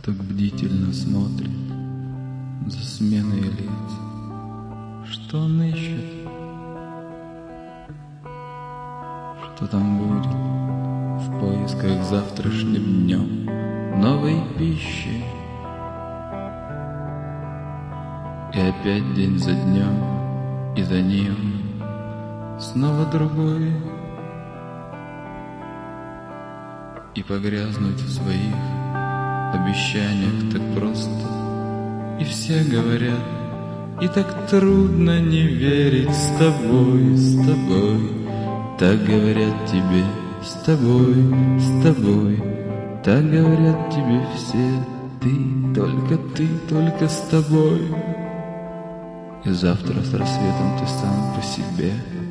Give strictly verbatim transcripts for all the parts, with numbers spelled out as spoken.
так бдительно смотрит за сменой лиц. Что он ищет? Что там будет в поисках завтрашним днем новой пищи? И опять день за днем, и за ним снова другой. И погрязнуть в своих обещаниях так просто. И все говорят, и так трудно не верить с тобой, с тобой. Так говорят тебе, с тобой, с тобой. Так говорят тебе все, ты, только ты, только с тобой. И завтра с рассветом ты сам по себе.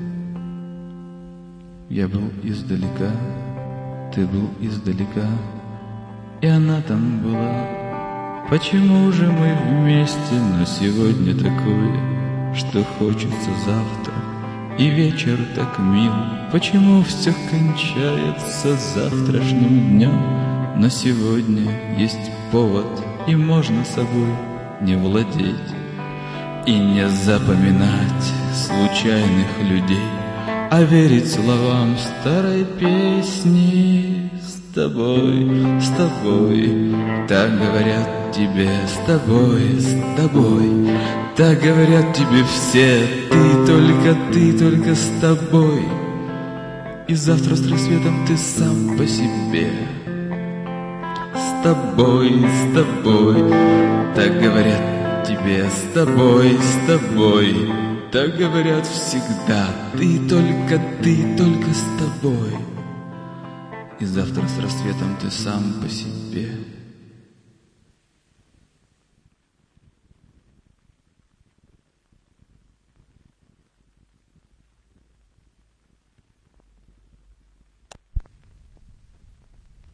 Я был издалека, ты был издалека, и она там была. Почему же мы вместе, но сегодня такое, что хочется завтра, и вечер так мил? Почему все кончается завтрашним днем, но сегодня есть повод, и можно собой не владеть и не запоминать случайных людей, а верить словам старой песни. С тобой, с тобой, так говорят тебе, с тобой, с тобой, так говорят тебе все, ты, только ты, только с тобой. И завтра с рассветом ты сам по себе. С тобой, с тобой, так говорят тебе, с тобой, с тобой, так говорят всегда, ты, только ты, только с тобой. И завтра с рассветом ты сам по себе.